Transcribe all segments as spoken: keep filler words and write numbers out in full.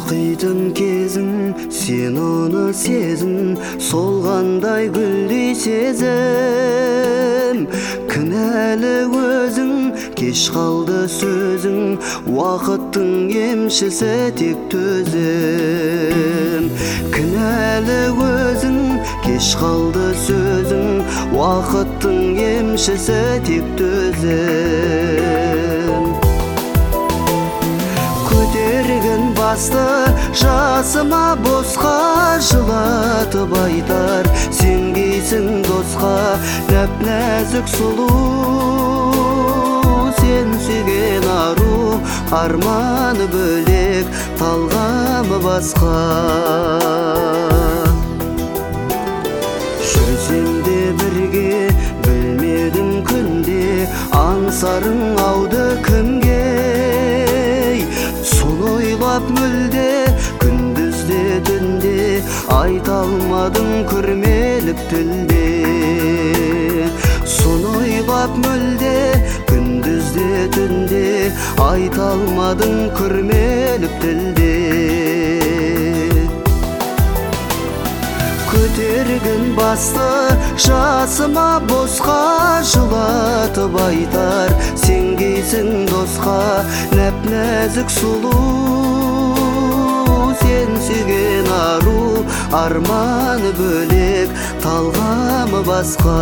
Толқитын кезің, сен оны сезін, солғандай гүлдей сезім. Кінәлі өзің, кеш қалды сөзің, уақыттың емшісі тек төзім. Кінәлі өзің, кеш қалды сөзің, уақыттың емшісі тек төзім. Көтерген басты жасыма босқа жылатып айтар, сенгейсің досқа нәп-нәзік сұлу. Сен сүйген ару, арманы бөлек, талғамы басқа. Жүрсем де бірге, білмедім күнде, аңсарың ауды кімге. Соны ойлап мүлде, күндізде түнде, айта алмадым күрмеліп тілде. Соны ойлап мүлде, күндізде түнде, айта алмадым күрмеліп тілде. Көтерген басты жасыма босқа жылатып айтар, сенгейсің досқа нәп-нәзік сұлу. Сен сүйген ару, арманы бөлек, талғамы басқа.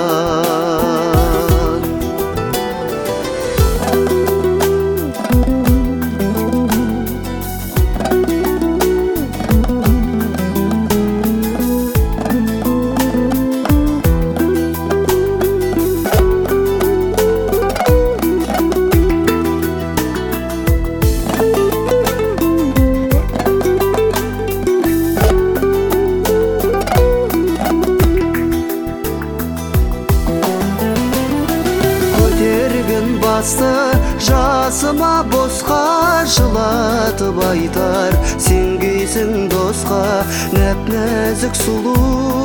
Басты жасыма босқа жылатып айтар, сенгейсің досқа нәп-нәзік сұлу.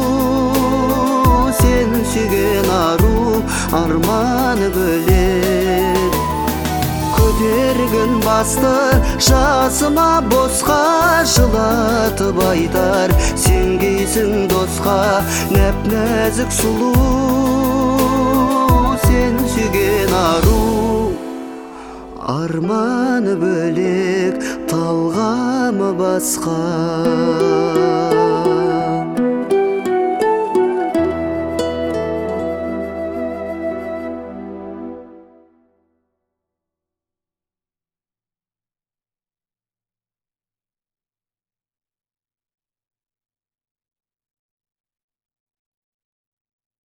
Сен сүйген ару, арманы бөлек. Көтерген басты жасыма босқа жылатып айтар, сенгейсің досқа нәп-нәзік сұлу. Сен сүйген ару, арманы бөлек, талғамы басқа.